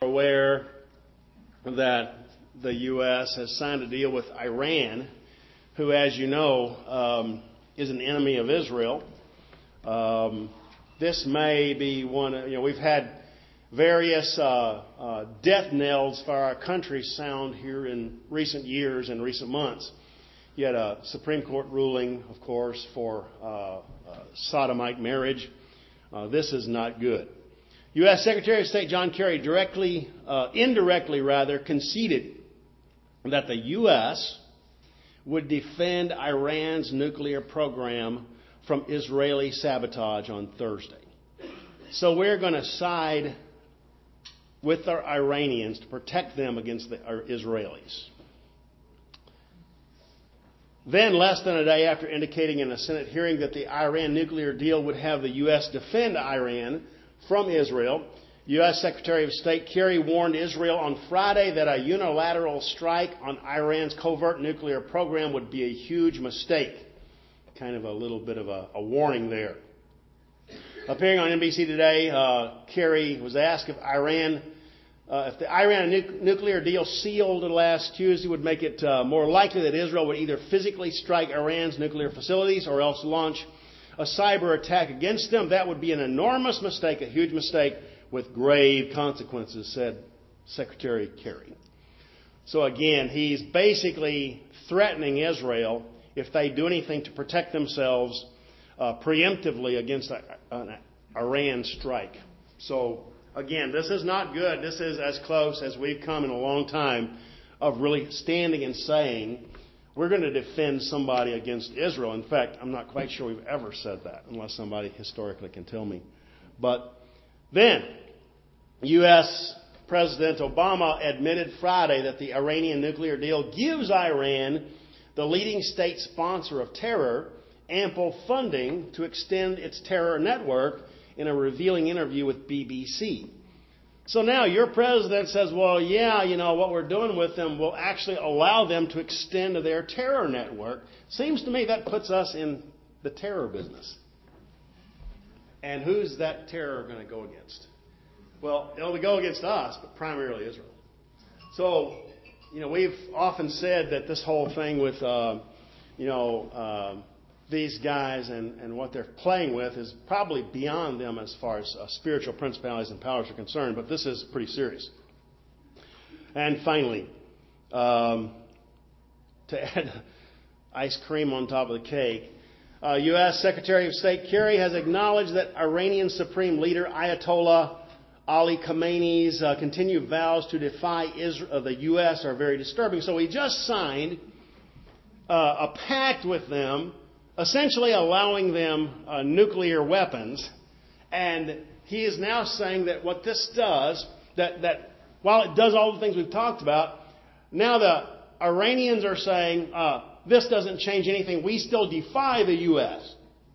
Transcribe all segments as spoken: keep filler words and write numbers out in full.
aware that the U S has signed a deal with Iran, who, as you know, um, is an enemy of Israel. Um, this may be one, you know, we've had various uh, uh, death knells for our country sound here in recent years and recent months. You had a Supreme Court ruling, of course, for uh, uh, sodomite marriage. Uh, this is not good. U S Secretary of State John Kerry directly, uh, indirectly rather, conceded that the U S would defend Iran's nuclear program from Israeli sabotage on Thursday. So we're going to side with our Iranians to protect them against the Israelis. Then, less than a day after indicating in a Senate hearing that the Iran nuclear deal would have the U S defend Iran from Israel, U S Secretary of State Kerry warned Israel on Friday that a unilateral strike on Iran's covert nuclear program would be a huge mistake. Kind of a little bit of a, a warning there. Appearing on N B C Today, uh, Kerry was asked if Iran, uh, if the Iran nu- nuclear deal sealed last Tuesday would make it uh, more likely that Israel would either physically strike Iran's nuclear facilities or else launch a cyber attack against them. That would be an enormous mistake, a huge mistake with grave consequences, said Secretary Kerry. So again, he's basically threatening Israel if they do anything to protect themselves uh, preemptively against a, an Iran strike. So again, this is not good. This is as close as we've come in a long time of really standing and saying, we're going to defend somebody against Israel. In fact, I'm not quite sure we've ever said that, unless somebody historically can tell me. But then, U S President Obama admitted Friday that the Iranian nuclear deal gives Iran, the leading state sponsor of terror, ample funding to extend its terror network in a revealing interview with B B C. So now your president says, well, yeah, you know, what we're doing with them will actually allow them to extend their terror network. Seems to me that puts us in the terror business. And who's that terror going to go against? Well, it'll go against us, but primarily Israel. So, you know, we've often said that this whole thing with, uh, you know, uh, these guys and, and what they're playing with is probably beyond them as far as uh, spiritual principalities and powers are concerned, but this is pretty serious. And finally, um, to add ice cream on top of the cake, uh, U S Secretary of State Kerry has acknowledged that Iranian Supreme Leader Ayatollah Ali Khamenei's uh, continued vows to defy Israel, uh, the U S are very disturbing. So he just signed uh, a pact with them, essentially allowing them uh, nuclear weapons. And he is now saying that what this does, that, that while it does all the things we've talked about, now the Iranians are saying, uh, this doesn't change anything. We still defy the U S.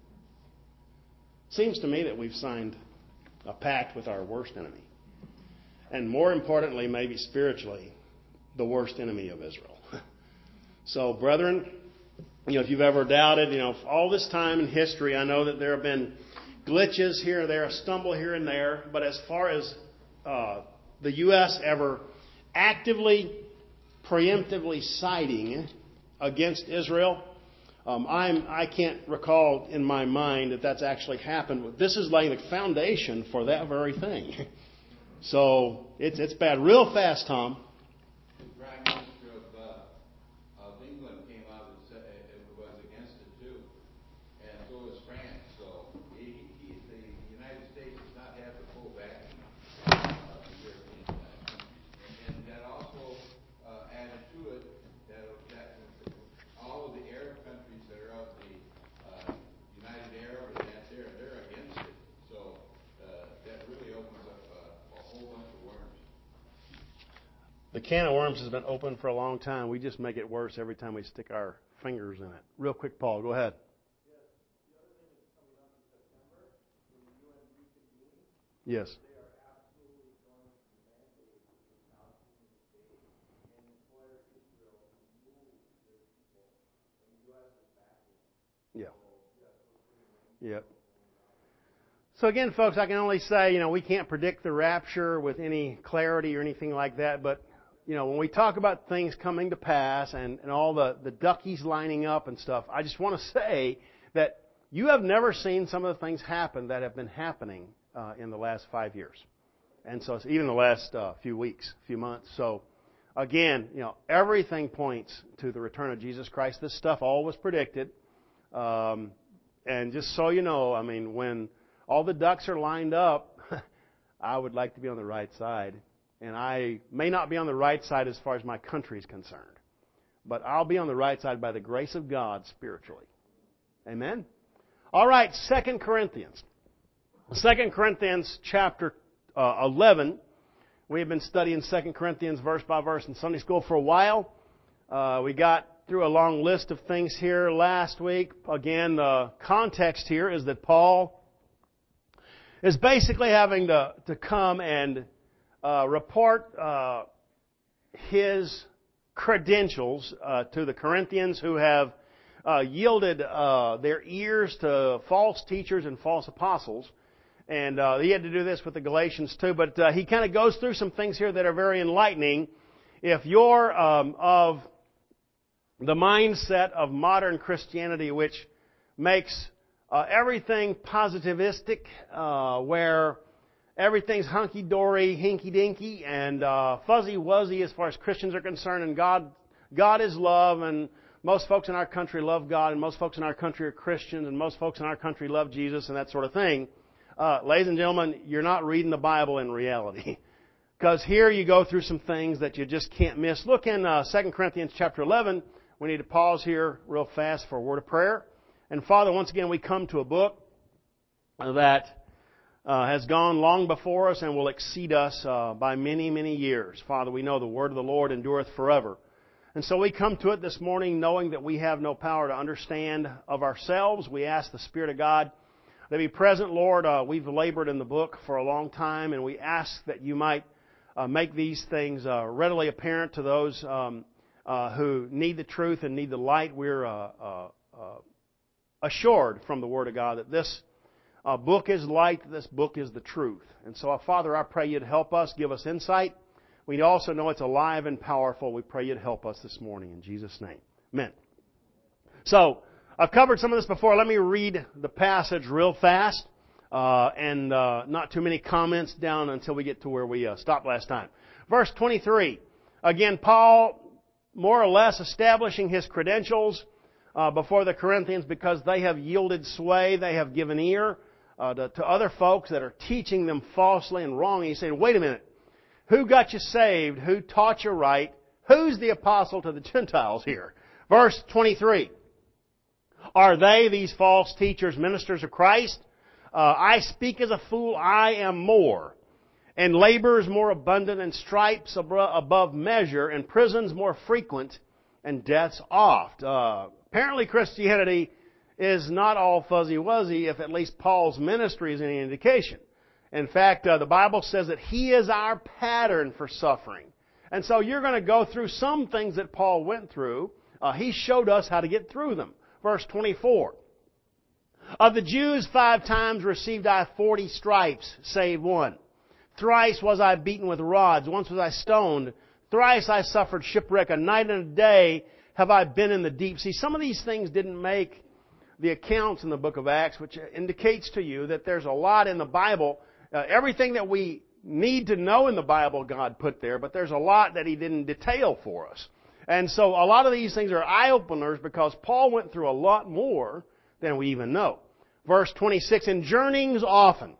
Seems to me that we've signed a pact with our worst enemy. And more importantly, maybe spiritually, the worst enemy of Israel. So, brethren, you know, if you've ever doubted, you know, all this time in history, I know that there have been glitches here and there, a stumble here and there. But as far as uh, the U S ever actively, preemptively siding against Israel, Um, I'm, I can't recall in my mind that that's actually happened. This is laying the foundation for that very thing. So it's it's bad. Real fast, Tom. The Prime Minister of, uh, of England came out and said it was against it too, and so was France. So he, he, the United States does not have the full backing of the European countries, and that also uh, added to it that, that all of the Arab countries that are of the uh, United Arab and that they're they're against it. So uh, that really opens up uh, a whole bunch of worms. The can of worms has been open for a long time. We just make it worse every time we stick our fingers in it. Real quick, Paul, go ahead. Yes. Yeah. Yep. So again, folks, I can only say, you know, we can't predict the rapture with any clarity or anything like that, but, you know, when we talk about things coming to pass and, and all the, the duckies lining up and stuff, I just want to say that you have never seen some of the things happen that have been happening uh, in the last five years. And so it's even the last uh, few weeks, few months. So again, you know, everything points to the return of Jesus Christ. This stuff all was predicted. Um, and just so you know, I mean, when all the ducks are lined up, I would like to be on the right side. And I may not be on the right side as far as my country is concerned. But I'll be on the right side by the grace of God spiritually. Amen? All right, Second Corinthians. Second Corinthians chapter uh, eleven. We have been studying Second Corinthians verse by verse in Sunday school for a while. Uh, we got through a long list of things here last week. Again, the context here is that Paul is basically having to, to come and uh, report uh, his credentials uh, to the Corinthians who have uh, yielded uh, their ears to false teachers and false apostles. And uh, he had to do this with the Galatians too. But uh, he kind of goes through some things here that are very enlightening. If you're um, of the mindset of modern Christianity, which makes uh, everything positivistic, uh, where everything's hunky-dory, hinky-dinky, and uh, fuzzy-wuzzy as far as Christians are concerned, and God, God is love, and most folks in our country love God, and most folks in our country are Christians, and most folks in our country love Jesus, and that sort of thing. Uh, ladies and gentlemen, you're not reading the Bible in reality. Because here you go through some things that you just can't miss. Look in uh, Second Corinthians chapter eleven. We need to pause here real fast for a word of prayer. And Father, once again, we come to a book that uh, has gone long before us and will exceed us uh, by many, many years. Father, we know the word of the Lord endureth forever. And so we come to it this morning knowing that we have no power to understand of ourselves. We ask the Spirit of God to be present, Lord. Uh, we've labored in the book for a long time, and we ask that you might uh, make these things uh, readily apparent to those um, uh, who need the truth and need the light. We're uh, uh, uh, assured from the Word of God that this uh, book is light, this book is the truth. And so, uh, Father, I pray you'd help us, give us insight. We also know it's alive and powerful. We pray you'd help us this morning in Jesus' name. Amen. So, I've covered some of this before. Let me read the passage real fast, uh, and uh, not too many comments down until we get to where we uh, stopped last time. Verse twenty-three. Again, Paul, more or less establishing his credentials uh, before the Corinthians because they have yielded sway, they have given ear uh, to, to other folks that are teaching them falsely and wrong. He's saying, wait a minute. Who got you saved? Who taught you right? Who's the apostle to the Gentiles here? Verse twenty-three. Are they, these false teachers, ministers of Christ? Uh, I speak as a fool, I am more. And labors more abundant, and stripes above measure, and prisons more frequent, and deaths oft. Uh, apparently Christianity is not all fuzzy-wuzzy, if at least Paul's ministry is any indication. In fact, uh, the Bible says that he is our pattern for suffering. And so you're going to go through some things that Paul went through. Uh, he showed us how to get through them. Verse twenty-four. Of the Jews five times received I forty stripes, save one. Thrice was I beaten with rods, once was I stoned. Thrice I suffered shipwreck, a night and a day have I been in the deep. See, some of these things didn't make the accounts in the book of Acts, which indicates to you that there's a lot in the Bible. Uh, everything that we need to know in the Bible God put there, but there's a lot that He didn't detail for us. And so a lot of these things are eye-openers because Paul went through a lot more than we even know. Verse twenty-six, in journeyings often,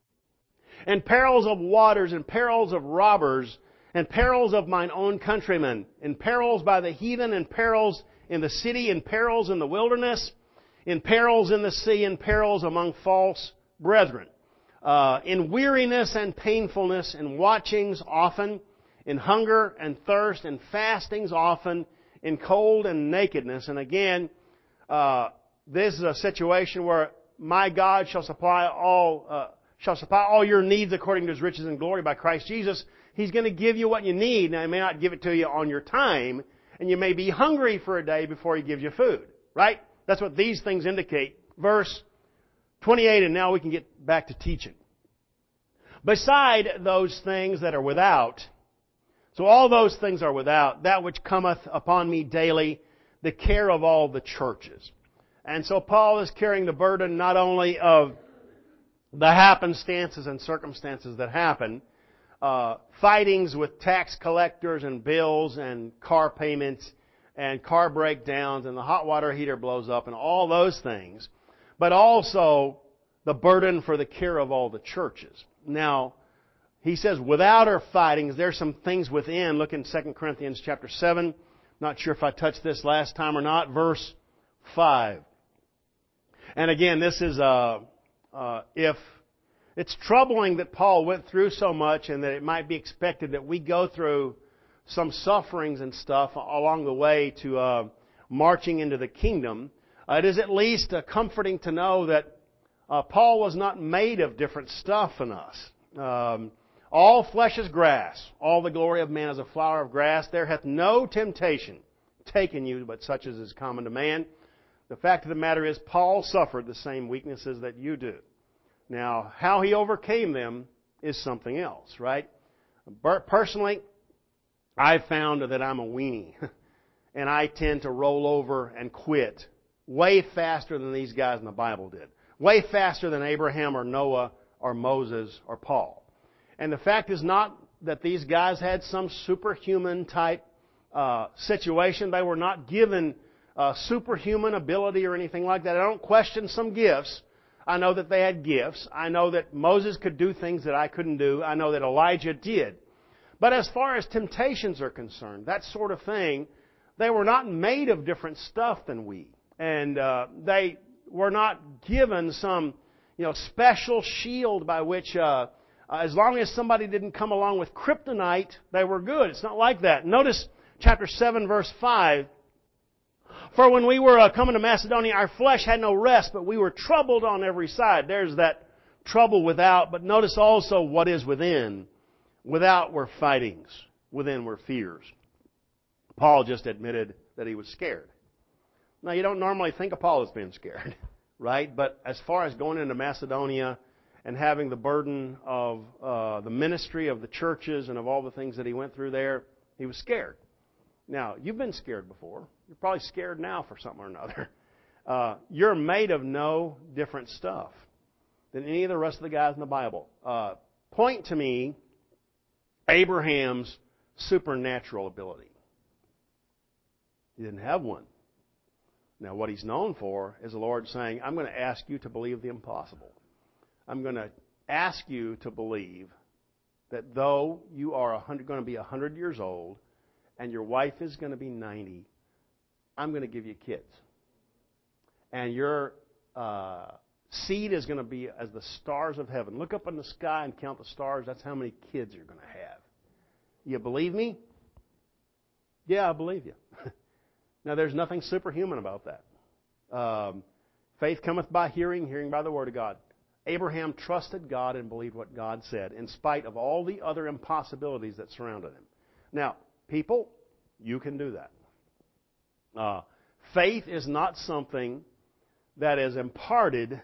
and perils of waters, and perils of robbers, and perils of mine own countrymen, and perils by the heathen, and perils in the city, and perils in the wilderness, in perils in the sea, and perils among false brethren. Uh, in weariness and painfulness, in watchings often, in hunger and thirst, in fastings often, in cold and nakedness. And again, uh, this is a situation where my God shall supply all uh, shall supply all your needs according to His riches and glory by Christ Jesus. He's going to give you what you need. Now, He may not give it to you on your time, and you may be hungry for a day before He gives you food. Right? That's what these things indicate. Verse twenty-eight, and now we can get back to teaching. Beside those things that are without, so all those things are without, that which cometh upon me daily, the care of all the churches. And so Paul is carrying the burden not only of the happenstances and circumstances that happen, uh, fightings with tax collectors and bills and car payments and car breakdowns and the hot water heater blows up and all those things, but also the burden for the care of all the churches. Now, he says, without our fightings, there's some things within. Look in Second Corinthians chapter seven. Not sure if I touched this last time or not. Verse five. And again, this is, uh, uh, if it's troubling that Paul went through so much and that it might be expected that we go through some sufferings and stuff along the way to uh, marching into the kingdom. Uh, it is at least uh, comforting to know that Uh, Paul was not made of different stuff than us. Um, all flesh is grass. All the glory of man is a flower of grass. There hath no temptation taken you, but such as is common to man. The fact of the matter is, Paul suffered the same weaknesses that you do. Now, how he overcame them is something else, right? Personally, I've found that I'm a weenie. And I tend to roll over and quit way faster than these guys in the Bible did. Way faster than Abraham or Noah or Moses or Paul. And the fact is not that these guys had some superhuman type uh, situation. They were not given uh, superhuman ability or anything like that. I don't question some gifts. I know that they had gifts. I know that Moses could do things that I couldn't do. I know that Elijah did. But as far as temptations are concerned, that sort of thing, they were not made of different stuff than we. And uh, they were not given some, you know, special shield by which, uh, uh, as long as somebody didn't come along with kryptonite, they were good. It's not like that. Notice chapter seven, verse five. For when we were uh, coming to Macedonia, our flesh had no rest, but we were troubled on every side. There's that trouble without, but notice also what is within. Without were fightings. Within were fears. Paul just admitted that he was scared. Now, you don't normally think of Paul as being scared, right? But as far as going into Macedonia and having the burden of uh, the ministry of the churches and of all the things that he went through there, he was scared. Now, you've been scared before. You're probably scared now for something or another. Uh, you're made of no different stuff than any of the rest of the guys in the Bible. Uh, point to me Abraham's supernatural ability. He didn't have one. Now, what he's known for is the Lord saying, I'm going to ask you to believe the impossible. I'm going to ask you to believe that though you are going to be one hundred years old and your wife is going to be ninety, I'm going to give you kids. And your uh, seed is going to be as the stars of heaven. Look up in the sky and count the stars. That's how many kids you're going to have. You believe me? Yeah, I believe you. Now, there's nothing superhuman about that. Um, faith cometh by hearing, hearing by the Word of God. Abraham trusted God and believed what God said, in spite of all the other impossibilities that surrounded him. Now, people, you can do that. Uh, faith is not something that is imparted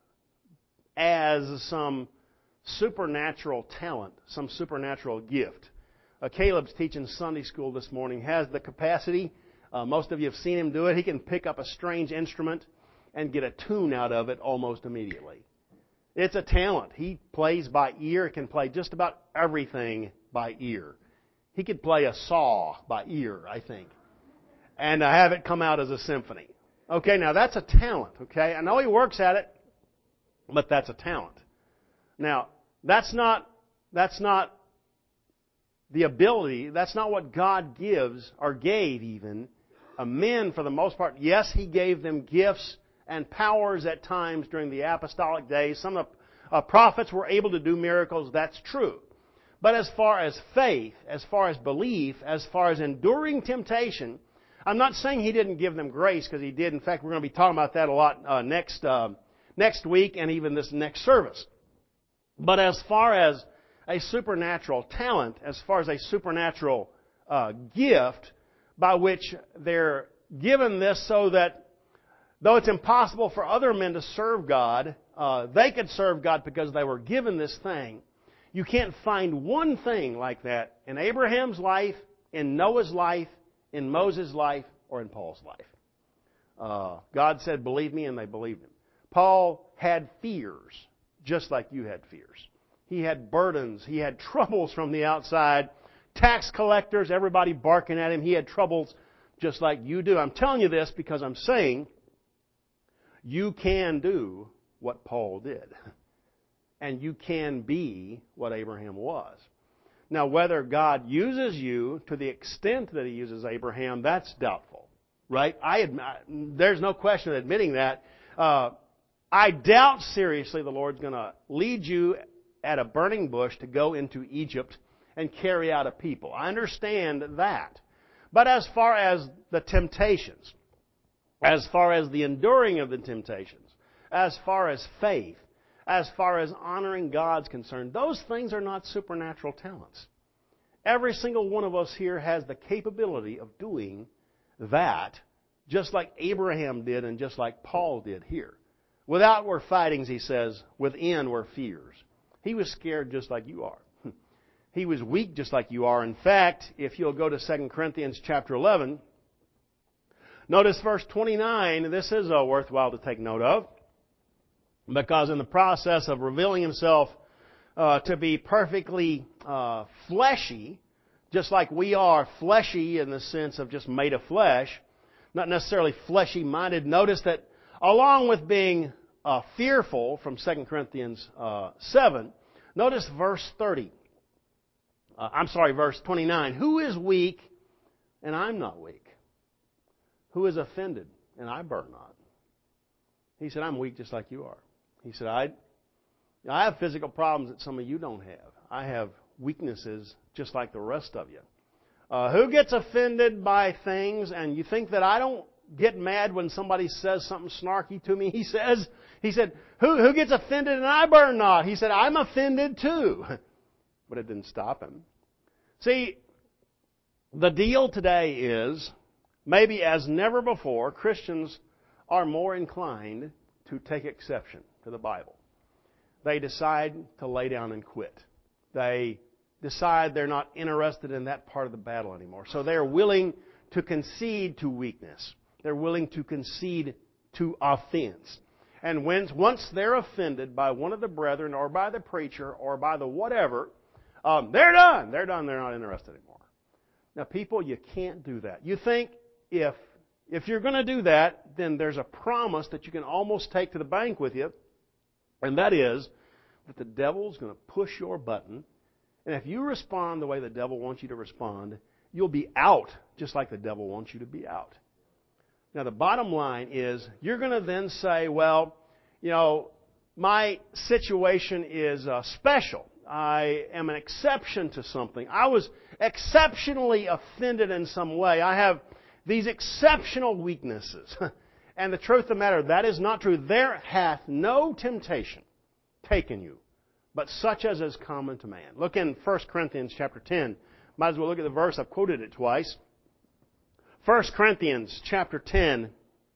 as some supernatural talent, some supernatural gift. Uh, Caleb's teaching Sunday school this morning, has the capacity. Uh, most of you have seen him do it. He can pick up a strange instrument and get a tune out of it almost immediately. It's a talent. He plays by ear. He can play just about everything by ear. He could play a saw by ear, I think, and uh, have it come out as a symphony. Okay, now that's a talent, okay? I know he works at it, but that's a talent. Now, that's not, that's not the ability, that's not what God gives, or gave even, uh, men for the most part. Yes, He gave them gifts and powers at times during the apostolic days. Some of the uh, prophets were able to do miracles, that's true. But as far as faith, as far as belief, as far as enduring temptation, I'm not saying He didn't give them grace, because He did. In fact, we're going to be talking about that a lot uh, next uh, next week and even this next service. But as far as a supernatural talent, as far as a supernatural uh, gift by which they're given this so that though it's impossible for other men to serve God, uh, they could serve God because they were given this thing. You can't find one thing like that in Abraham's life, in Noah's life, in Moses' life, or in Paul's life. Uh, God said, believe me, and they believed him. Paul had fears, just like you had fears. He had burdens. He had troubles from the outside. Tax collectors, everybody barking at him. He had troubles just like you do. I'm telling you this because I'm saying you can do what Paul did. And you can be what Abraham was. Now, whether God uses you to the extent that He uses Abraham, that's doubtful. Right? I admit, there's no question of admitting that. Uh, I doubt seriously the Lord's going to lead you at a burning bush to go into Egypt and carry out a people. I understand that. But as far as the temptations, as far as the enduring of the temptations, as far as faith, as far as honoring God's concerned, those things are not supernatural talents. Every single one of us here has the capability of doing that, just like Abraham did and just like Paul did here. Without were fightings, he says. Within were fears. He was scared just like you are. He was weak just like you are. In fact, if you'll go to Second Corinthians chapter eleven, notice verse twenty-nine. This is uh, worthwhile to take note of. Because in the process of revealing Himself uh, to be perfectly uh, fleshy, just like we are fleshy in the sense of just made of flesh, not necessarily fleshy-minded. Notice that along with being uh, fearful from Second Corinthians uh, seven, notice verse thirty. Uh, I'm sorry, verse twenty-nine. Who is weak and I'm not weak? Who is offended and I burn not? He said, I'm weak just like you are. He said, I, I have physical problems that some of you don't have. I have weaknesses just like the rest of you. Uh, who gets offended by things? And you think that I don't get mad when somebody says something snarky to me? He says, he said, who, who gets offended and I burn not? He said, I'm offended too. But it didn't stop him. See, the deal today is, maybe as never before, Christians are more inclined to take exception to the Bible. They decide to lay down and quit. They decide they're not interested in that part of the battle anymore. So they're willing to concede to weakness. They're willing to concede to offense. And when, once they're offended by one of the brethren or by the preacher or by the whatever, um, they're done. They're done. They're not interested anymore. Now, people, you can't do that. You think if If you're going to do that, then there's a promise that you can almost take to the bank with you, and that is that the devil's going to push your button, and if you respond the way the devil wants you to respond, you'll be out just like the devil wants you to be out. Now, the bottom line is you're going to then say, well, you know, my situation is uh, special. I am an exception to something. I was exceptionally offended in some way. I have these exceptional weaknesses. And the truth of the matter, that is not true. There hath no temptation taken you, but such as is common to man. Look in First Corinthians chapter ten. Might as well look at the verse. I've quoted it twice. First Corinthians chapter ten.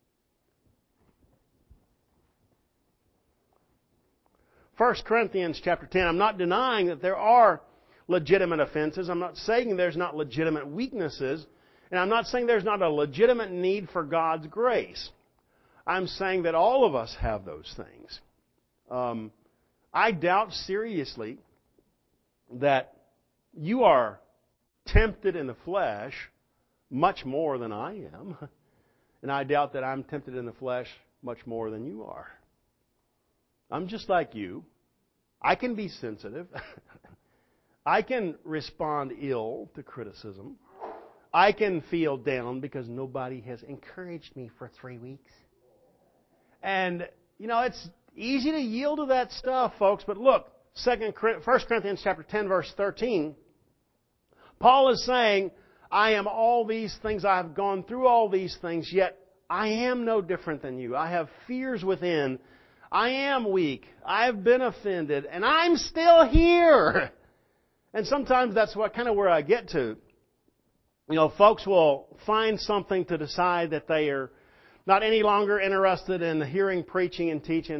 First Corinthians chapter ten. I'm not denying that there are legitimate offenses. I'm not saying there's not legitimate weaknesses. And I'm not saying there's not a legitimate need for God's grace. I'm saying that all of us have those things. Um, I doubt seriously that you are tempted in the flesh much more than I am. And I doubt that I'm tempted in the flesh much more than you are. I'm just like you. I can be sensitive. I can respond ill to criticism. I can feel down because nobody has encouraged me for three weeks. And, you know, it's easy to yield to that stuff, folks. But look, First Corinthians chapter ten, verse thirteen. Paul is saying, I am all these things. I have gone through all these things, yet I am no different than you. I have fears within. I am weak. I have been offended. And I'm still here. And sometimes that's what kind of where I get to. You know, folks will find something to decide that they are not any longer interested in hearing preaching and teaching, not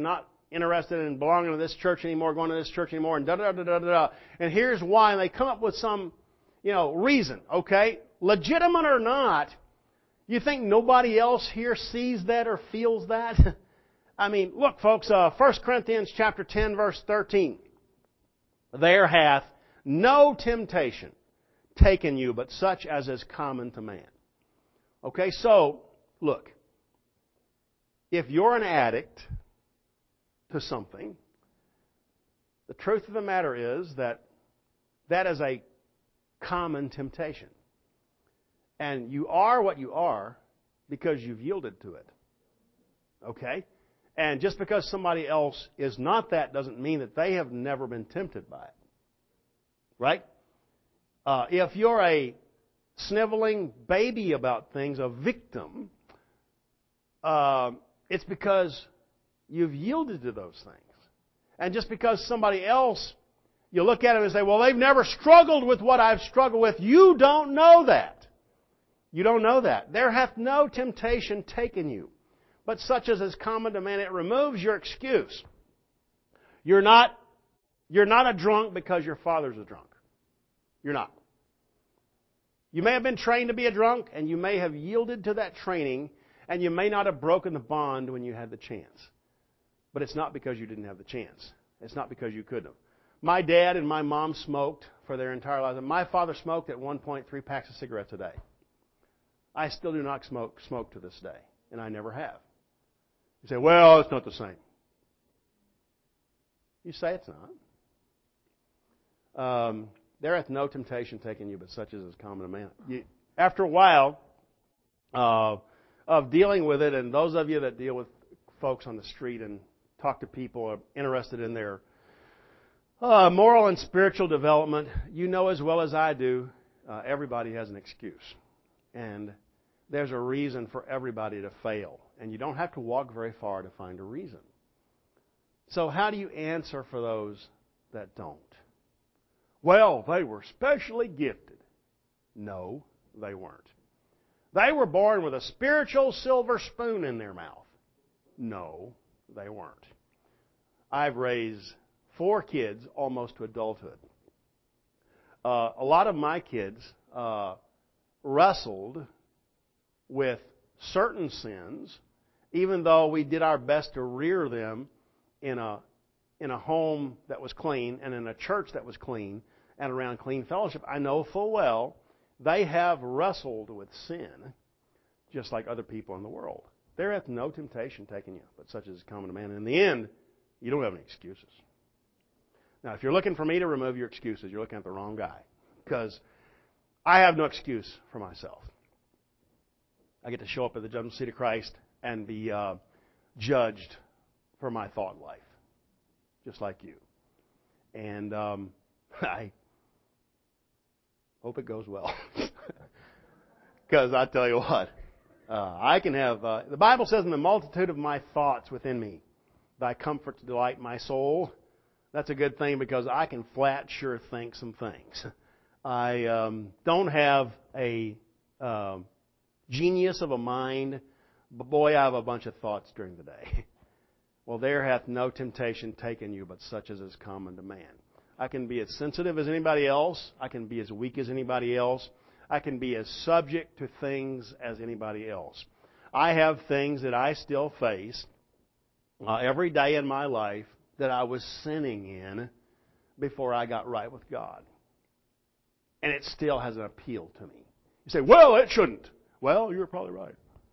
interested in belonging to this church anymore, going to this church anymore, and da da da da da da. And here's why. And they come up with some, you know, reason, okay? Legitimate or not, you think nobody else here sees that or feels that? I mean, look, folks, uh, First Corinthians chapter ten, verse thirteen. There hath no temptation taken you, but such as is common to man. Okay, so, look. If you're an addict to something, the truth of the matter is that that is a common temptation. And you are what you are because you've yielded to it. Okay? And just because somebody else is not that doesn't mean that they have never been tempted by it. Right? Uh, if you're a sniveling baby about things, a victim, uh, it's because you've yielded to those things. And just because somebody else, you look at them and say, well, they've never struggled with what I've struggled with. You don't know that. You don't know that. There hath no temptation taken you, but such as is common to man. It removes your excuse. You're not, you're not a drunk because your father's a drunk. You're not. You may have been trained to be a drunk, and you may have yielded to that training, and you may not have broken the bond when you had the chance. But it's not because you didn't have the chance. It's not because you couldn't have. My dad and my mom smoked for their entire lives. My father smoked at one point three packs of cigarettes a day. I still do not smoke smoke to this day, and I never have. You say, well, it's not the same. You say it's not. Um, there hath no temptation taken you, but such as is common to man. You, after a while uh, of dealing with it, and those of you that deal with folks on the street and talk to people who are interested in their uh, moral and spiritual development, you know as well as I do, uh, everybody has an excuse. And there's a reason for everybody to fail. And you don't have to walk very far to find a reason. So how do you answer for those that don't? Well, they were specially gifted. No, they weren't. They were born with a spiritual silver spoon in their mouth. No, they weren't. I've raised four kids almost to adulthood. Uh, a lot of my kids uh, wrestled with certain sins, even though we did our best to rear them in a in a home that was clean and in a church that was clean and around clean fellowship. I know full well they have wrestled with sin just like other people in the world. There hath no temptation taken you, but such as is common to man. And in the end, you don't have any excuses. Now, if you're looking for me to remove your excuses, you're looking at the wrong guy. Because I have no excuse for myself. I get to show up at the judgment seat of Christ and be uh, judged for my thought life, just like you. And um, I hope it goes well. Because I tell you what, uh, I can have, uh, the Bible says, in the multitude of my thoughts within me, thy comfort to delight my soul. That's a good thing because I can flat sure think some things. I um, don't have a uh, genius of a mind, but boy, I have a bunch of thoughts during the day. Well, there hath no temptation taken you, but such as is common to man. I can be as sensitive as anybody else. I can be as weak as anybody else. I can be as subject to things as anybody else. I have things that I still face uh, every day in my life that I was sinning in before I got right with God. And it still has an appeal to me. You say, well, it shouldn't. Well, you're probably right.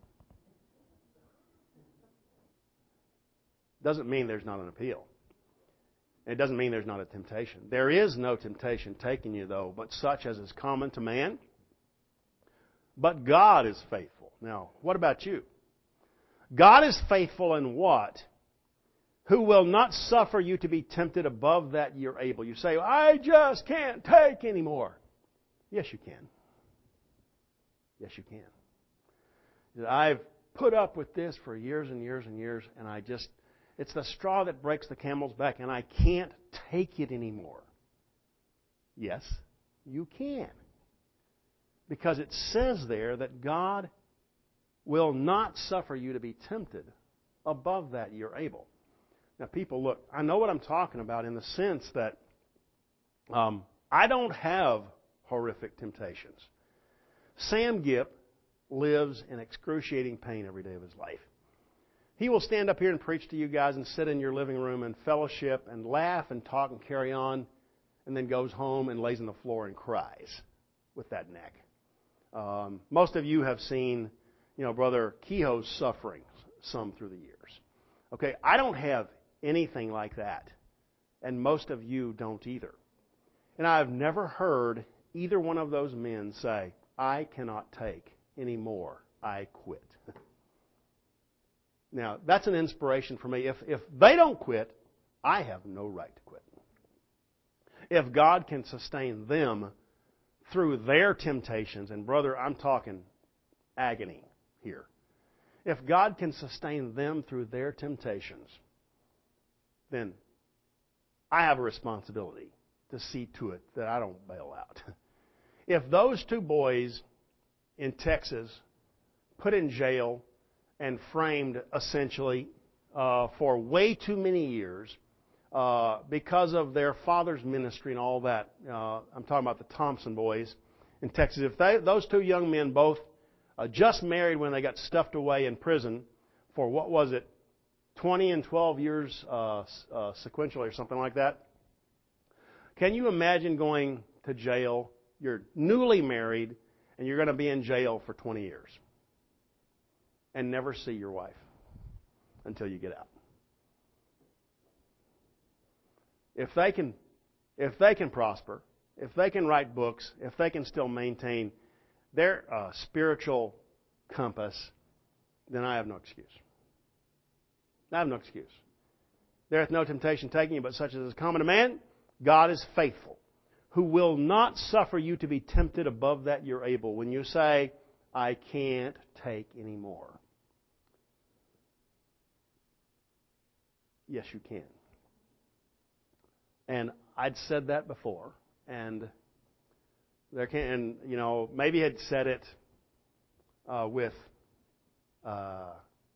Doesn't mean there's not an appeal. It doesn't mean there's not a temptation. There is no temptation taking you, though, but such as is common to man. But God is faithful. Now, what about you? God is faithful in what? Who will not suffer you to be tempted above that you're able. You say, I just can't take anymore. Yes, you can. Yes, you can. I've put up with this for years and years and years, and I just, it's the straw that breaks the camel's back, and I can't take it anymore. Yes, you can. Because it says there that God will not suffer you to be tempted above that you're able. Now, people, look, I know what I'm talking about in the sense that um, I don't have horrific temptations. Sam Gipp lives in excruciating pain every day of his life. He will stand up here and preach to you guys and sit in your living room and fellowship and laugh and talk and carry on, and then goes home and lays on the floor and cries with that neck. Um, most of you have seen, you know, Brother Kehoe's suffering some through the years. Okay, I don't have anything like that, and most of you don't either. And I've never heard either one of those men say, I cannot take any more, I quit. Now, that's an inspiration for me. If, if they don't quit, I have no right to quit. If God can sustain them through their temptations, and brother, I'm talking agony here. If God can sustain them through their temptations, then I have a responsibility to see to it that I don't bail out. If those two boys in Texas put in jail and framed essentially uh, for way too many years uh, because of their father's ministry and all that, uh, I'm talking about the Thompson boys in Texas, if they, those two young men both uh, just married when they got stuffed away in prison for, what was it, twenty and twelve years uh, uh, sequentially or something like that. Can you imagine going to jail? You're newly married and you're going to be in jail for twenty years and never see your wife until you get out. If they can, if they can prosper, if they can write books, if they can still maintain their uh, spiritual compass, then I have no excuse. I have no excuse. There hath no temptation taking you, but such as is common to man. God is faithful, who will not suffer you to be tempted above that you're able. When you say, I can't take any more. Yes, you can. And I'd said that before, and there can, and you know, maybe had said it uh, with uh,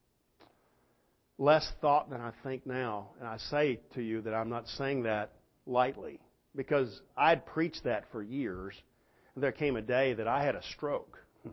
less thought than I think now. And I say to you that I'm not saying that lightly, because I'd preached that for years, and there came a day that I had a stroke,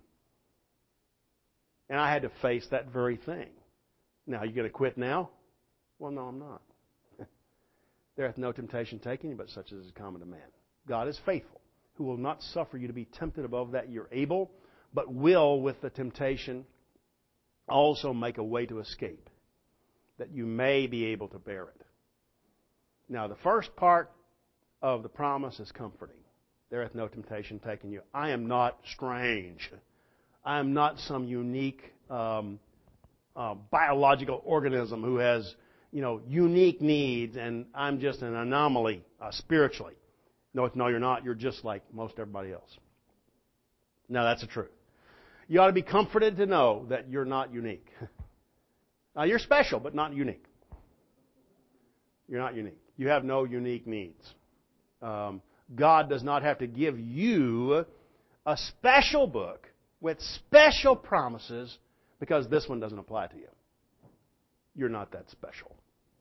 and I had to face that very thing. Now, you going to quit now? Well, no, I'm not. There hath no temptation taken you, but such as is common to man. God is faithful, who will not suffer you to be tempted above that you're able, but will, with the temptation, also make a way to escape, that you may be able to bear it. Now, the first part of the promise is comforting. There hath no temptation taken you. I am not strange. I am not some unique um, uh, biological organism who has, you know, unique needs, and I'm just an anomaly uh, spiritually. No, no, you're not. You're just like most everybody else. Now, that's the truth. You ought to be comforted to know that you're not unique. Now, you're special, but not unique. You're not unique. You have no unique needs. Um, God does not have to give you a special book with special promises because this one doesn't apply to you. You're not that special.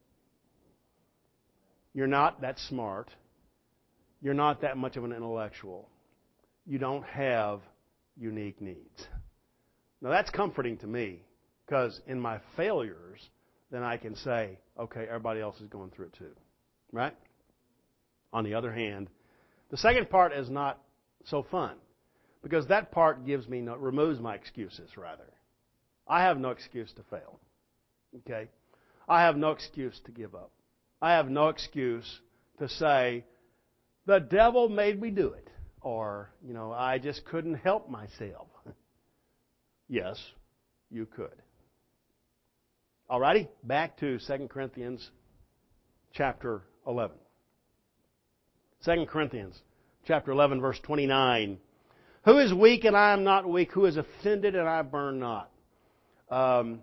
You're not that smart. You're not that much of an intellectual. You don't have unique needs. Now that's comforting to me, because in my failures, then I can say, okay, everybody else is going through it too. Right? On the other hand, the second part is not so fun, because that part gives me no, removes my excuses, rather. I have no excuse to fail. Okay? I have no excuse to give up. I have no excuse to say, the devil made me do it. Or, you know, I just couldn't help myself. Yes, you could. Alrighty, back to Second Corinthians chapter eleven. Second Corinthians chapter eleven, verse twenty-nine. Who is weak and I am not weak? Who is offended and I burn not? Um,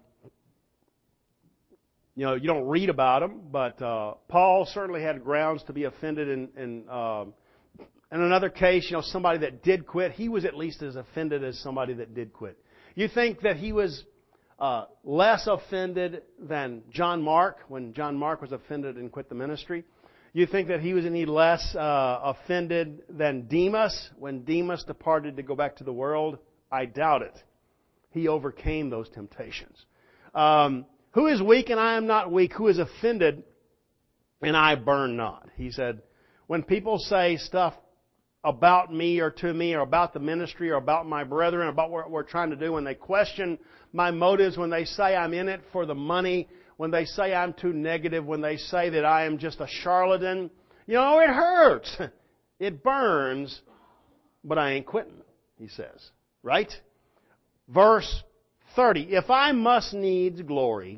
you know, you don't read about him, but uh, Paul certainly had grounds to be offended. In, in, um, in another case, you know, somebody that did quit, he was at least as offended as somebody that did quit. You think that he was uh, less offended than John Mark when John Mark was offended and quit the ministry? You think that he was any less uh, offended than Demas when Demas departed to go back to the world? I doubt it. He overcame those temptations. Um, who is weak and I am not weak? Who is offended and I burn not? He said, when people say stuff about me or to me or about the ministry or about my brethren, about what we're trying to do, when they question my motives, when they say I'm in it for the money, when they say I'm too negative, when they say that I am just a charlatan, you know, it hurts. It burns, but I ain't quitting, he says. Right? Verse thirty, if I must needs glory,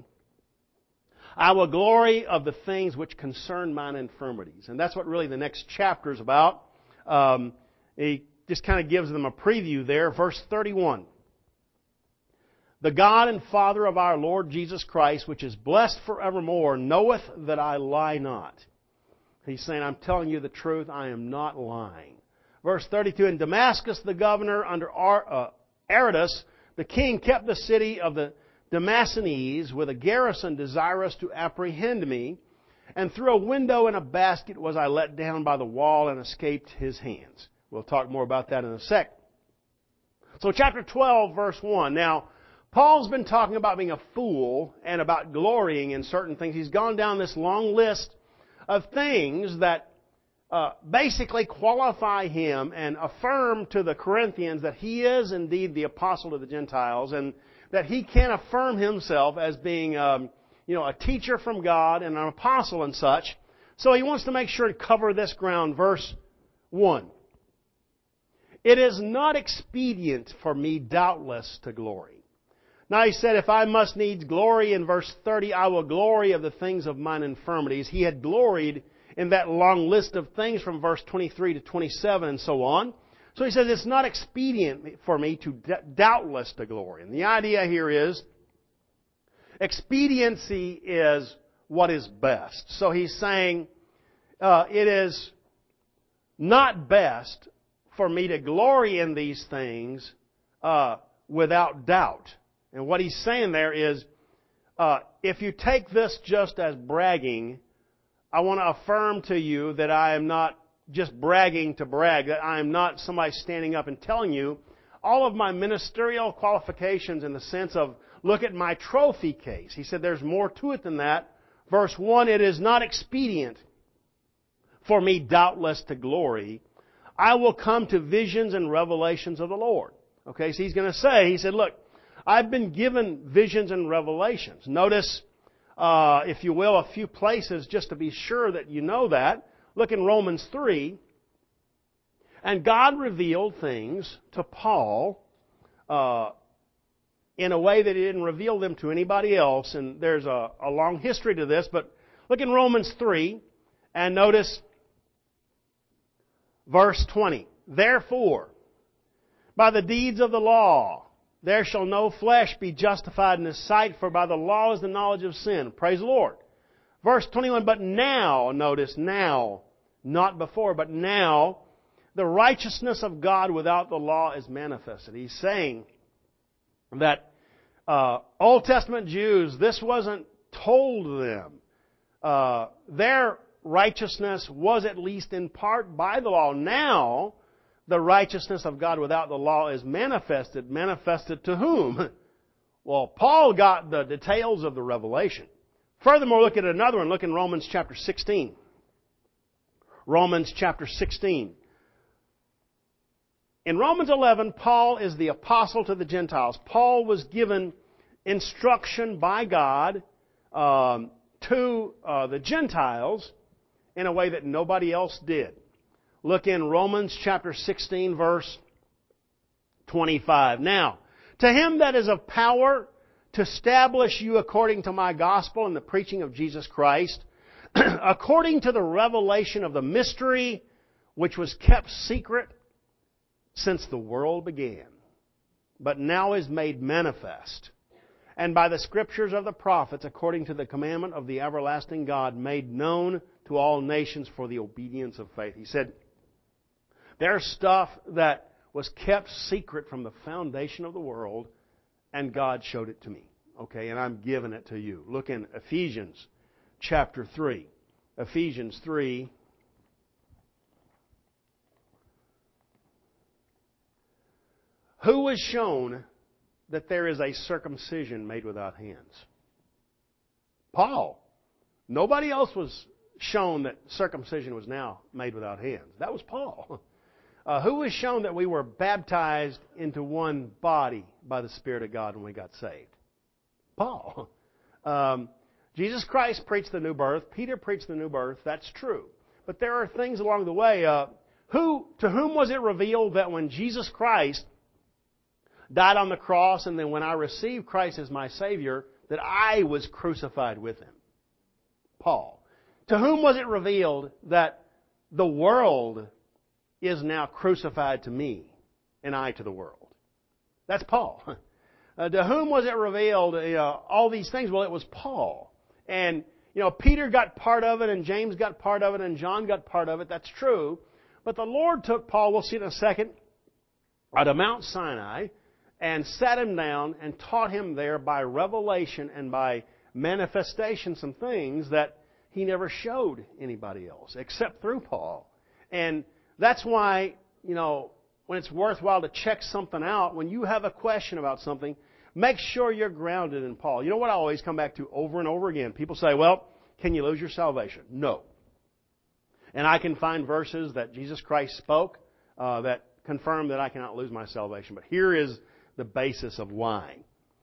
I will glory of the things which concern mine infirmities. And that's what really the next chapter is about. Um, he just kind of gives them a preview there. Verse thirty-one. The God and Father of our Lord Jesus Christ, which is blessed forevermore, knoweth that I lie not. He's saying, I'm telling you the truth, I am not lying. Verse thirty-two, in Damascus the governor under uh, Aretas, the king kept the city of the Damascenes with a garrison desirous to apprehend me, and through a window in a basket was I let down by the wall and escaped his hands. We'll talk more about that in a sec. So chapter twelve, verse one. Now, Paul's been talking about being a fool and about glorying in certain things. He's gone down this long list of things that uh, basically qualify him and affirm to the Corinthians that he is indeed the apostle to the Gentiles, and that he can affirm himself as being um, you know, a teacher from God and an apostle and such. So he wants to make sure to cover this ground. Verse one. It is not expedient for me, doubtless, to glory. Now he said, if I must needs glory, in verse thirty, I will glory of the things of mine infirmities. He had gloried in that long list of things from verse twenty-three to twenty-seven and so on. So he says, it's not expedient for me to d- doubtless to glory. And the idea here is, expediency is what is best. So he's saying, uh, it is not best for me to glory in these things uh, without doubt. And what he's saying there is, uh, if you take this just as bragging, I want to affirm to you that I am not just bragging to brag, that I am not somebody standing up and telling you all of my ministerial qualifications in the sense of, look at my trophy case. He said there's more to it than that. Verse one, it is not expedient for me doubtless to glory. I will come to visions and revelations of the Lord. Okay, so he's going to say, he said, look, I've been given visions and revelations. Notice, uh, if you will, a few places just to be sure that you know that. Look in Romans three. And God revealed things to Paul uh, in a way that He didn't reveal them to anybody else. And there's a, a long history to this. But look in Romans three and notice verse twenty. Therefore, by the deeds of the law, there shall no flesh be justified in His sight, for by the law is the knowledge of sin. Praise the Lord. Verse twenty-one, but now, notice, now, not before, but now, the righteousness of God without the law is manifested. He's saying that uh, Old Testament Jews, this wasn't told them. Uh, their righteousness was at least in part by the law. Now, the righteousness of God without the law is manifested. Manifested to whom? Well, Paul got the details of the revelation. Furthermore, look at another one. Look in Romans chapter sixteen. Romans chapter sixteen. In Romans eleven, Paul is the apostle to the Gentiles. Paul was given instruction by God um, to uh, the Gentiles in a way that nobody else did. Look in Romans chapter sixteen, verse twenty-five. Now, to him that is of power to establish you according to my gospel and the preaching of Jesus Christ, according to the revelation of the mystery which was kept secret since the world began, but now is made manifest, and by the scriptures of the prophets, according to the commandment of the everlasting God, made known to all nations for the obedience of faith. He said, there's stuff that was kept secret from the foundation of the world, and God showed it to me. Okay, and I'm giving it to you. Look in Ephesians chapter three. Ephesians three. Who was shown that there is a circumcision made without hands? Paul. Nobody else was shown that circumcision was now made without hands. That was Paul. Uh, who was shown that we were baptized into one body by the Spirit of God when we got saved? Paul. Um, Jesus Christ preached the new birth. Peter preached the new birth. That's true. But there are things along the way. Uh, who, to whom was it revealed that when Jesus Christ died on the cross and then when I received Christ as my Savior, that I was crucified with Him? Paul. To whom was it revealed that the world is now crucified to me and I to the world? That's Paul. Uh, to whom was it revealed, you know, all these things? Well, it was Paul. And, you know, Peter got part of it and James got part of it and John got part of it. That's true. But the Lord took Paul, we'll see in a second, out of Mount Sinai and sat him down and taught him there by revelation and by manifestation some things that he never showed anybody else except through Paul. And that's why, you know, when it's worthwhile to check something out, when you have a question about something, make sure you're grounded in Paul. You know what I always come back to over and over again? People say, well, can you lose your salvation? No. And I can find verses that Jesus Christ spoke uh, that confirm that I cannot lose my salvation. But here is the basis of why.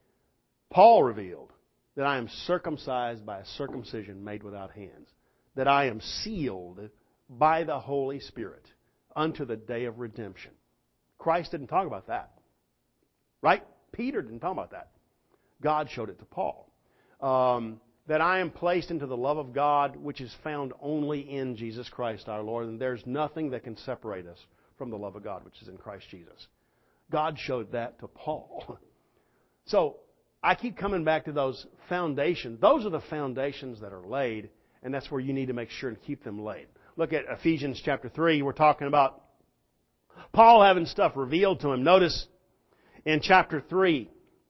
Paul revealed that I am circumcised by a circumcision made without hands, that I am sealed by the Holy Spirit unto the day of redemption. Christ didn't talk about that. Right? Peter didn't talk about that. God showed it to Paul. Um, that I am placed into the love of God, which is found only in Jesus Christ our Lord. And there's nothing that can separate us from the love of God, which is in Christ Jesus. God showed that to Paul. So, I keep coming back to those foundations. Those are the foundations that are laid, and that's where you need to make sure and keep them laid. Look at Ephesians chapter three. We're talking about Paul having stuff revealed to him. Notice in chapter three,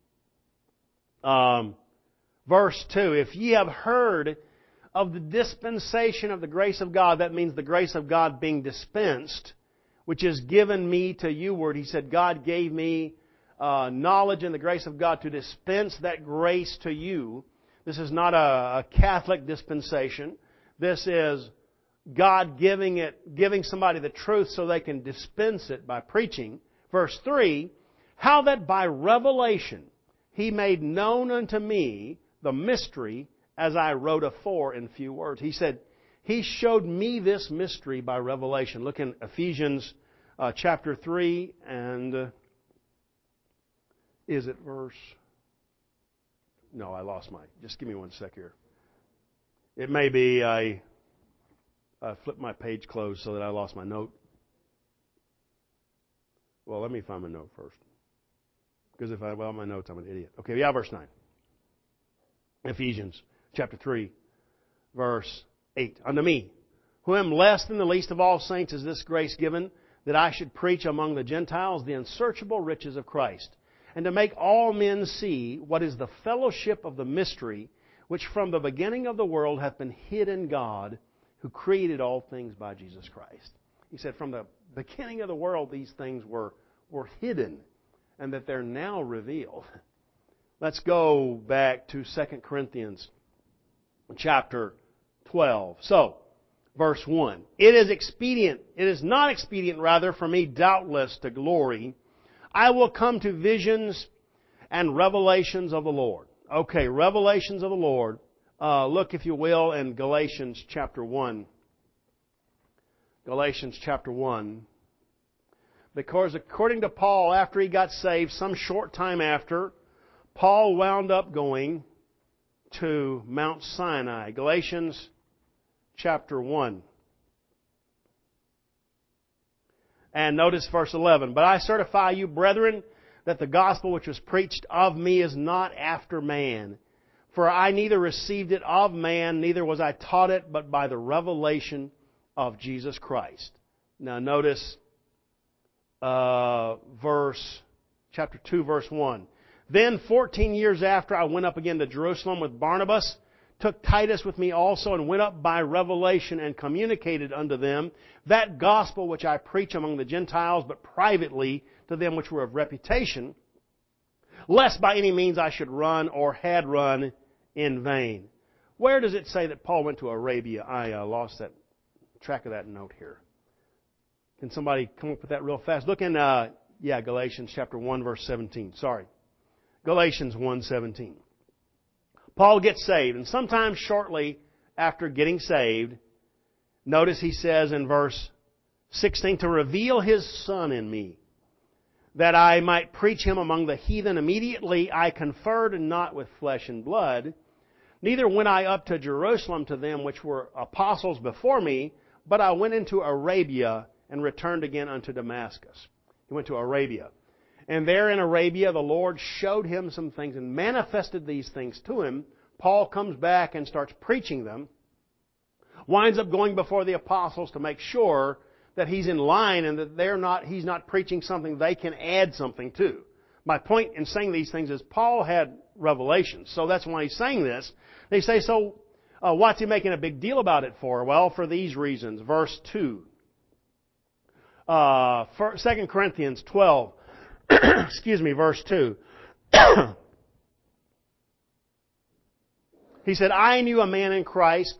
um, verse two, if ye have heard of the dispensation of the grace of God, that means the grace of God being dispensed, which is given me to you word. He said, God gave me uh, knowledge and the grace of God to dispense that grace to you. This is not a, a Catholic dispensation. This is God giving it, giving somebody the truth so they can dispense it by preaching. Verse three, how that by revelation He made known unto me the mystery as I wrote afore in few words. He said, He showed me this mystery by revelation. Look in Ephesians uh, chapter three and uh, is it verse? No, I lost my. Just give me one sec here. It may be I, I flipped my page closed so that I lost my note. Well, let me find my note first. Because if I well my notes, I'm an idiot. Okay, yeah, verse nine. Ephesians chapter three, verse eight. Unto me, who am less than the least of all saints, is this grace given, that I should preach among the Gentiles the unsearchable riches of Christ, and to make all men see what is the fellowship of the mystery, which from the beginning of the world hath been hid in God, who created all things by Jesus Christ. He said from the beginning of the world these things were, were hidden, and that they're now revealed. Let's go back to Second Corinthians chapter twelve. So, verse one. It is expedient, it is not expedient rather for me doubtless to glory. I will come to visions and revelations of the Lord. Okay, revelations of the Lord. Uh, look, if you will, in Galatians chapter one. Galatians chapter one. Because according to Paul, after he got saved, some short time after, Paul wound up going to Mount Sinai. Galatians chapter one. And notice verse eleven. But I certify you, brethren, that the gospel which was preached of me is not after man. For I neither received it of man, neither was I taught it, but by the revelation of Jesus Christ. Now notice uh, verse chapter two, verse one. Then fourteen years after, I went up again to Jerusalem with Barnabas, took Titus with me also, and went up by revelation and communicated unto them that gospel which I preach among the Gentiles, but privately to them which were of reputation, lest by any means I should run or had run in vain. Where does it say that Paul went to Arabia? I uh, lost that track of that note here. Can somebody come up with that real fast? Look in, uh, yeah, Galatians chapter one, verse seventeen. Sorry. Galatians one seventeen. Paul gets saved, and sometime shortly after getting saved, notice he says in verse sixteen, to reveal His Son in me, that I might preach Him among the heathen. Immediately I conferred not with flesh and blood, neither went I up to Jerusalem to them which were apostles before me, but I went into Arabia and returned again unto Damascus. He went to Arabia. And there in Arabia the Lord showed him some things and manifested these things to him. Paul comes back and starts preaching them. Winds up going before the apostles to make sure that he's in line and that they're not, he's not preaching something they can add something to. My point in saying these things is Paul had revelations, so that's why he's saying this. They say, so uh, what's he making a big deal about it for? Well, for these reasons. Verse two. Uh, Second Corinthians twelve. Excuse me, verse two. He said, I knew a man in Christ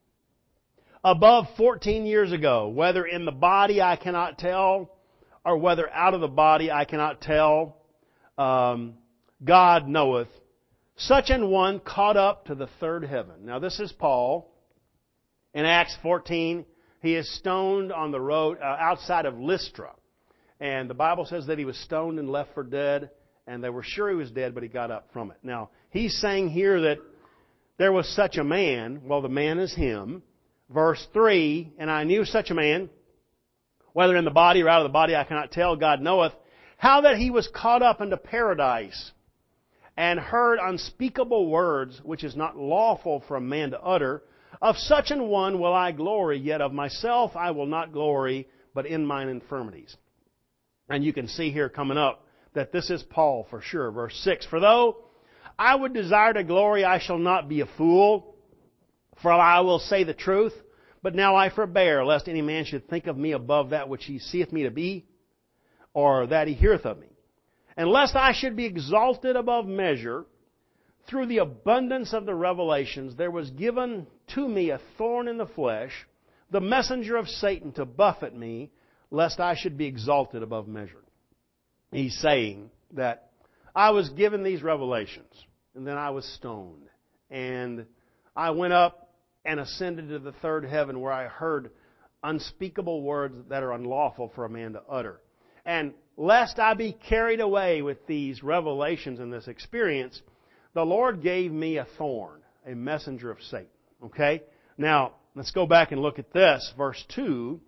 above fourteen years ago, whether in the body I cannot tell, or whether out of the body I cannot tell. Um, God knoweth. Such an one caught up to the third heaven. Now this is Paul. In Acts fourteen, he is stoned on the road uh, outside of Lystra. And the Bible says that he was stoned and left for dead, and they were sure he was dead, but he got up from it. Now, he's saying here that there was such a man. Well, the man is him. Verse three, and I knew such a man, whether in the body or out of the body I cannot tell, God knoweth, how that he was caught up into paradise, and heard unspeakable words, which is not lawful for a man to utter. Of such an one will I glory, yet of myself I will not glory, but in mine infirmities. And you can see here coming up that this is Paul for sure. Verse six, for though I would desire to glory, I shall not be a fool, for I will say the truth. But now I forbear, lest any man should think of me above that which he seeth me to be, or that he heareth of me. And lest I should be exalted above measure, through the abundance of the revelations, there was given to me a thorn in the flesh, the messenger of Satan to buffet me, lest I should be exalted above measure. He's saying that I was given these revelations, and then I was stoned. And I went up and ascended to the third heaven, where I heard unspeakable words that are unlawful for a man to utter. And lest I be carried away with these revelations and this experience, the Lord gave me a thorn, a messenger of Satan. Okay? Now, let's go back and look at this. Verse two.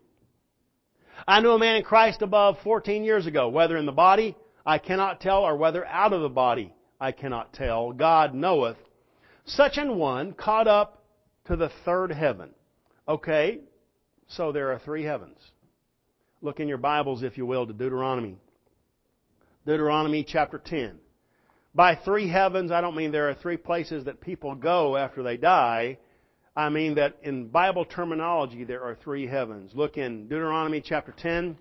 I knew a man in Christ above fourteen years ago, whether in the body I cannot tell, or whether out of the body I cannot tell. God knoweth. Such an one caught up to the third heaven. Okay, so there are three heavens. Look in your Bibles, if you will, to Deuteronomy. Deuteronomy chapter ten. By three heavens, I don't mean there are three places that people go after they die. I mean that in Bible terminology, there are three heavens. Look in Deuteronomy chapter ten.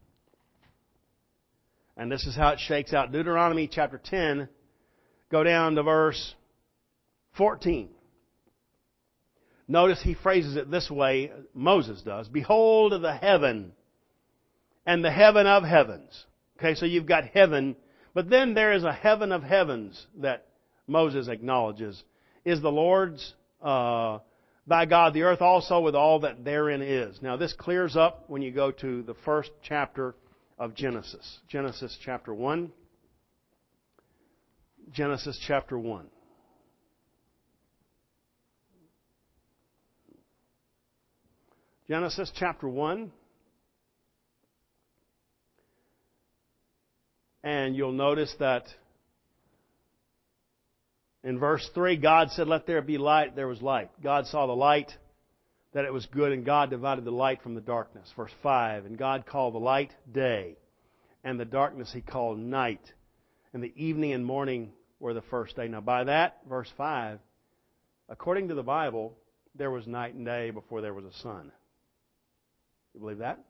And this is how it shakes out. Deuteronomy chapter ten. Go down to verse fourteen. Notice he phrases it this way, Moses does. Behold the heaven and the heaven of heavens. Okay, so you've got heaven, but then there is a heaven of heavens that Moses acknowledges is the Lord's, uh, thy God, the earth also with all that therein is. Now this clears up when you go to the first chapter of Genesis. Genesis chapter one. Genesis chapter one. Genesis chapter one. And you'll notice that in verse three, God said, let there be light. There was light. God saw the light, that it was good, and God divided the light from the darkness. Verse five, and God called the light day, and the darkness He called night. And the evening and morning were the first day. Now by that, verse five, according to the Bible, there was night and day before there was a sun. You believe that?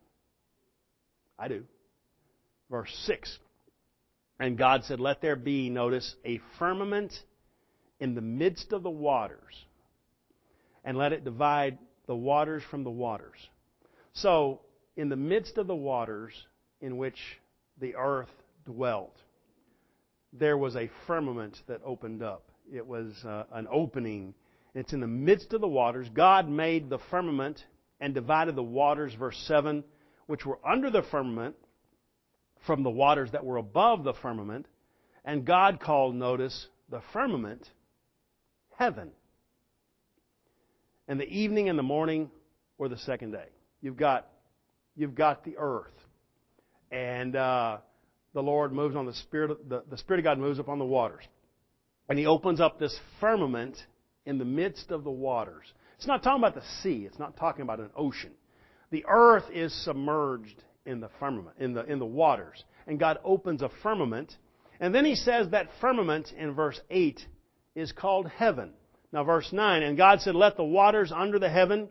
I do. Verse six. And God said, let there be, notice, a firmament in the midst of the waters, and let it divide the waters from the waters. So, in the midst of the waters in which the earth dwelt, there was a firmament that opened up. It was uh, an opening. It's in the midst of the waters. God made the firmament and divided the waters, verse seven, which were under the firmament from the waters that were above the firmament. And God called, notice, the firmament heaven. And the evening and the morning were the second day. You've got, you've got the earth. And uh, the Lord moves on the Spirit, the, the Spirit of God moves upon the waters. And He opens up this firmament in the midst of the waters. It's not talking about the sea. It's not talking about an ocean. The earth is submerged in the firmament, in the, in the waters. And God opens a firmament. And then He says that firmament in verse eight is called heaven. Now verse nine, and God said, let the waters under the heaven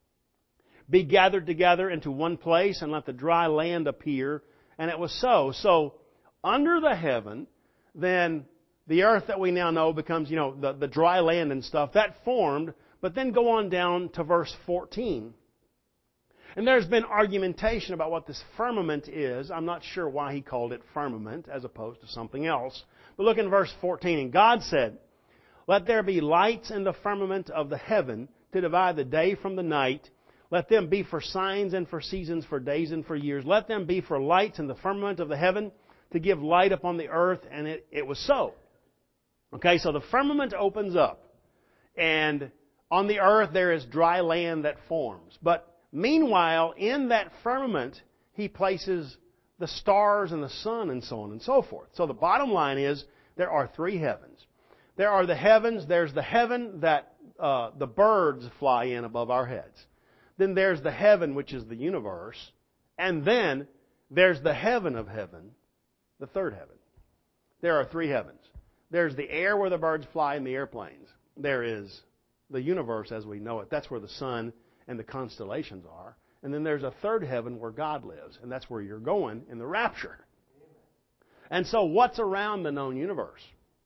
be gathered together into one place, and let the dry land appear. And it was so. So, under the heaven, then the earth that we now know becomes, you know, the, the dry land and stuff. That formed, but then go on down to verse fourteen. And there's been argumentation about what this firmament is. I'm not sure why He called it firmament as opposed to something else. But look in verse fourteen. And God said, let there be lights in the firmament of the heaven to divide the day from the night. Let them be for signs and for seasons, for days and for years. Let them be for lights in the firmament of the heaven to give light upon the earth. And it, it was so. Okay, so the firmament opens up. And on the earth there is dry land that forms. But meanwhile, in that firmament, He places the stars and the sun and so on and so forth. So the bottom line is, there are three heavens. There are the heavens. There's the heaven that uh, the birds fly in above our heads. Then there's the heaven, which is the universe. And then there's the heaven of heaven, the third heaven. There are three heavens. There's the air where the birds fly in the airplanes. There is the universe as we know it. That's where the sun and the constellations are. And then there's a third heaven where God lives. And that's where you're going in the rapture. And so what's around the known universe?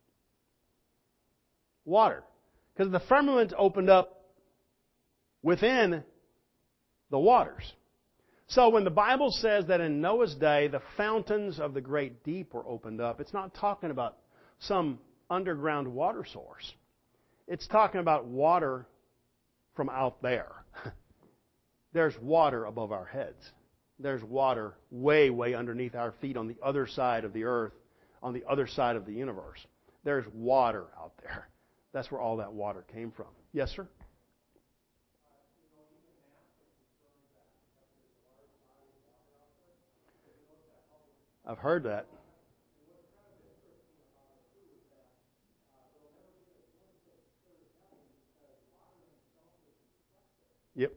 Water. Because the firmament opened up within the waters. So when the Bible says that in Noah's day the fountains of the great deep were opened up, it's not talking about some underground water source. It's talking about water from out there. There's water above our heads. There's water way, way underneath our feet on the other side of the earth, on the other side of the universe. There's water out there. That's where all that water came from. Yes, sir? I've heard that. Yep.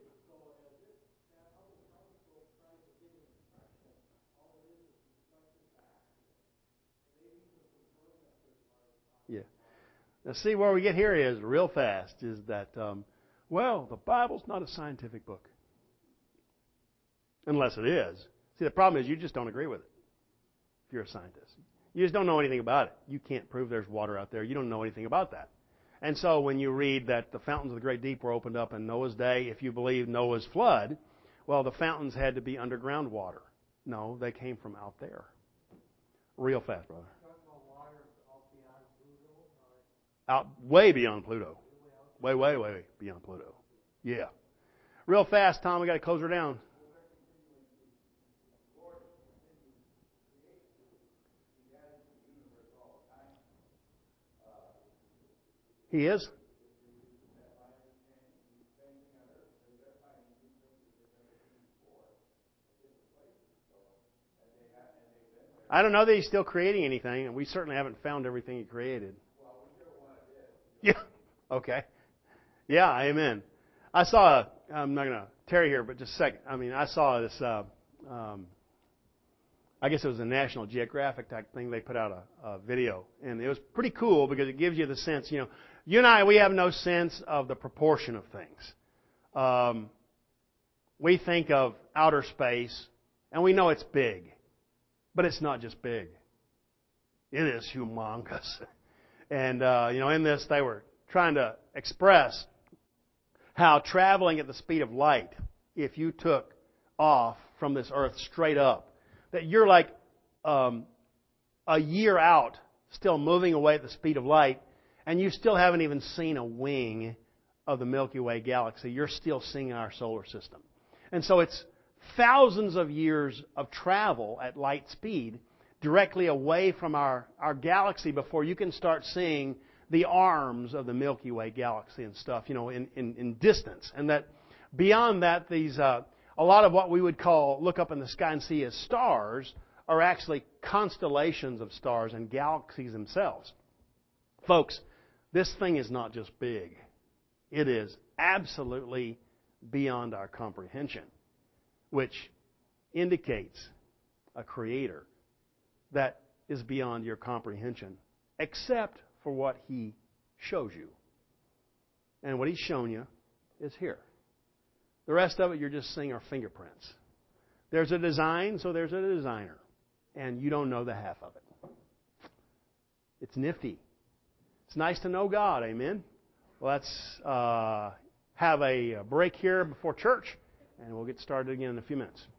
Yeah. Now, see, where we get here is real fast is that, um, well, the Bible's not a scientific book. Unless it is. See, the problem is you just don't agree with it if you're a scientist. You just don't know anything about it. You can't prove there's water out there. You don't know anything about that. And so when you read that the fountains of the great deep were opened up in Noah's day, if you believe Noah's flood, well, the fountains had to be underground water. No, they came from out there. Real fast, brother. Out way beyond Pluto. Way, way, way beyond Pluto. Yeah. Real fast, Tom, we got to close her down. He is? I don't know that He's still creating anything, and we certainly haven't found everything He created. Yeah. Okay. Yeah, amen. I saw, I'm not going to tarry here, but just a second. I mean, I saw this, uh, um, I guess it was a National Geographic type thing. They put out a, a video, and it was pretty cool because it gives you the sense, you know, you and I, we have no sense of the proportion of things. Um, we think of outer space, and we know it's big, but it's not just big. It is humongous. And, uh, you know, in this, they were trying to express how traveling at the speed of light, if you took off from this earth straight up, that you're like um, a year out, still moving away at the speed of light, and you still haven't even seen a wing of the Milky Way galaxy. You're still seeing our solar system. And so it's thousands of years of travel at light speed directly away from our, our galaxy before you can start seeing the arms of the Milky Way galaxy and stuff, you know, in, in, in distance. And that beyond that, these uh, a lot of what we would call, look up in the sky and see as stars, are actually constellations of stars and galaxies themselves. Folks, this thing is not just big. It is absolutely beyond our comprehension, which indicates a Creator that is beyond your comprehension, except for what He shows you. And what He's shown you is here. The rest of it, you're just seeing our fingerprints. There's a design, so there's a designer. And you don't know the half of it. It's nifty. It's nice to know God, amen? Well, let's uh, have a break here before church, and we'll get started again in a few minutes.